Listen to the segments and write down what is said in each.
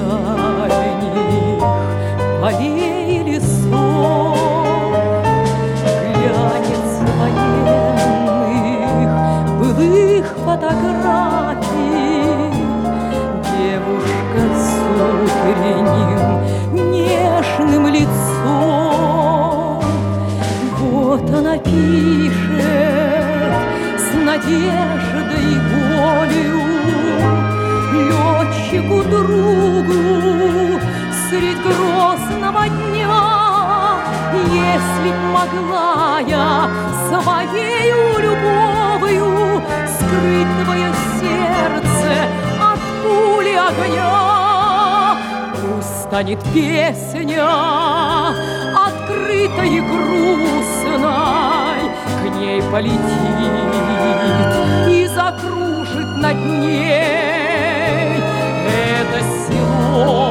дальних полей и лесов, глянец военных былых фотографий, девушка с утренним нежным лицом. Вот она пишет с надеждой и болью летчику другу средь грозного дня. Если б могла я своею любовью скрыть твое сердце от пули огня, пусть станет песня открытой и грустной, к ней полетит и закружит над ней. Это село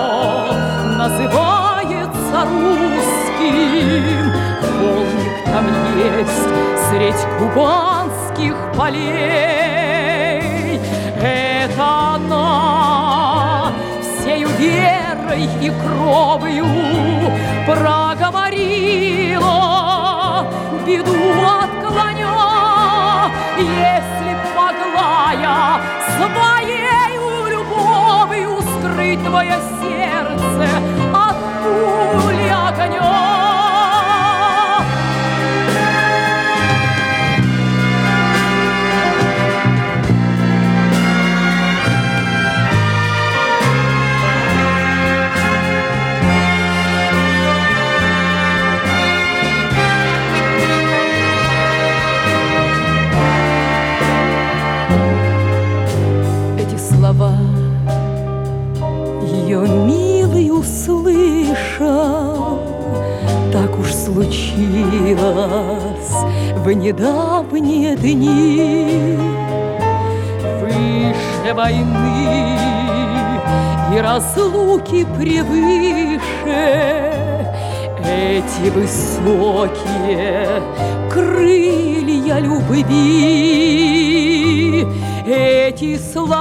называется русским, холмик там есть средь кубанских полей. Это она всею верой и кровью проговорила, беду отклоня. Если б могла я своею любовью скрыть твое сердце от пули огня. Слова ее милый услышал, так уж случилось в недавние дни. Выше войны и разлуки превыше эти высокие крылья любви. Эти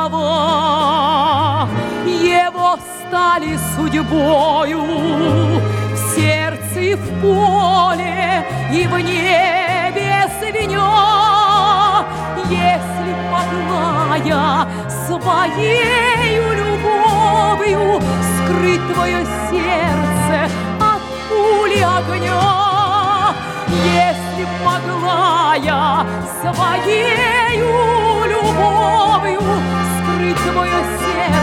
слова его стали судьбою в сердце и в поле, и в небе звеня. Если б могла я своею любовью скрыть твое сердце от пули огня, если б могла я своею любовью скрыть твое сердце